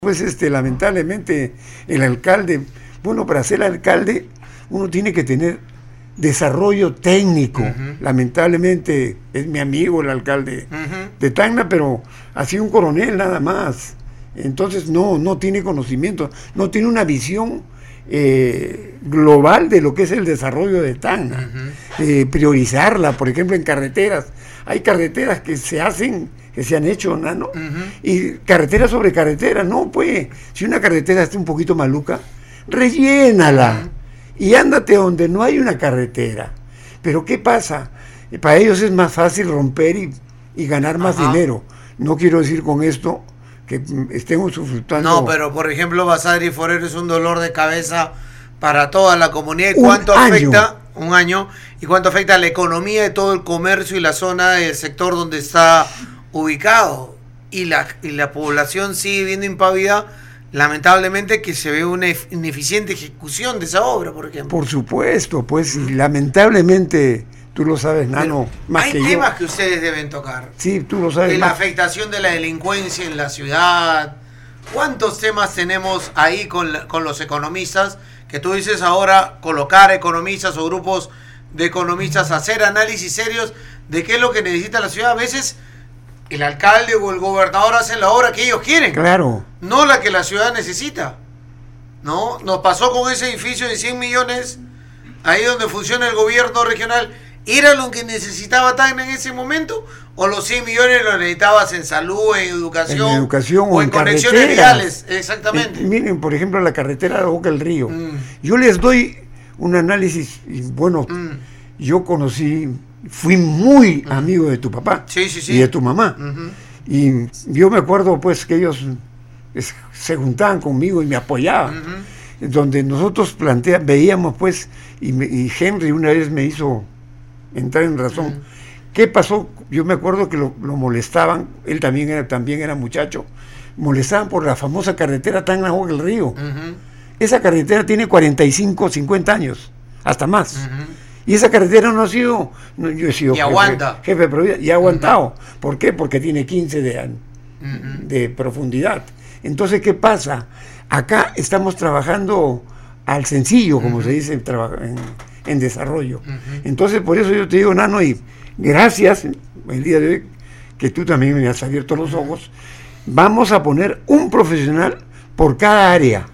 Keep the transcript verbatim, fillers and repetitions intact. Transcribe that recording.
Pues este, lamentablemente el alcalde, bueno, para ser alcalde uno tiene que tener desarrollo técnico. Uh-huh. Lamentablemente es mi amigo el alcalde uh-huh. de Tacna, pero ha sido un coronel nada más. Entonces no, no tiene conocimiento, no tiene una visión eh, global de lo que es el desarrollo de Tacna. Uh-huh. Eh, priorizarla, por ejemplo, en carreteras. Hay carreteras que se hacen, que se han hecho, ¿no? Uh-huh. Y carretera sobre carretera, no, pues, si una carretera está un poquito maluca, rellénala. Uh-huh. Y ándate donde no hay una carretera. Pero ¿qué pasa? Para ellos es más fácil romper y, y ganar más Ajá. dinero. No quiero decir con esto que estemos usufructuando. No, pero por ejemplo, Basadre y Forero es un dolor de cabeza para toda la comunidad. ¿Y cuánto afecta? Un año. ¿Y cuánto afecta a la economía de todo el comercio y la zona del sector donde está ubicado? Y la, y la población sigue viendo impávida, lamentablemente, que se ve una ineficiente ejecución de esa obra, por ejemplo. Por supuesto, pues lamentablemente, tú lo sabes, Nano, Pero más hay que yo. Hay temas que ustedes deben tocar. Sí, tú lo sabes. De la más. afectación de la delincuencia en la ciudad. ¿Cuántos temas tenemos ahí con, la, con los economistas? Que tú dices ahora colocar economistas o grupos de economistas a hacer análisis serios de qué es lo que necesita la ciudad. A veces el alcalde o el gobernador hacen la obra que ellos quieren. Claro. No la que la ciudad necesita. ¿No? Nos pasó con ese edificio de cien millones, ahí donde funciona el gobierno regional. ¿Era lo que necesitaba Tacna en ese momento? ¿O los cien millones los necesitabas en salud, en educación? En educación o, o en, en conexiones viales. Exactamente. Eh, miren, por ejemplo, la carretera de Boca del Río. Mm. Yo les doy un análisis, y bueno, mm. yo conocí, fui muy mm. amigo de tu papá sí, sí, sí. y de tu mamá. Uh-huh. Y yo me acuerdo pues que ellos es, se juntaban conmigo y me apoyaban. Uh-huh. Donde nosotros plantea, veíamos pues, y, me, y Henry una vez me hizo entrar en razón. Uh-huh. ¿Qué pasó? Yo me acuerdo que lo, lo molestaban, él también era, también era muchacho, molestaban por la famosa carretera Tacna-Boca del Río. Uh-huh. Esa carretera tiene cuarenta y cinco, cincuenta años, hasta más. Uh-huh. Y esa carretera no ha sido, no, yo he sido y jefe, aguanta. jefe de provincia, y ha aguantado. Uh-huh. ¿Por qué? Porque tiene quince de, uh-huh. de profundidad. Entonces, ¿qué pasa? Acá estamos trabajando al sencillo, como uh-huh. se dice en, en, en desarrollo. Uh-huh. Entonces, por eso yo te digo, Nano, y gracias el día de hoy que tú también me has abierto los ojos. Vamos a poner un profesional por cada área.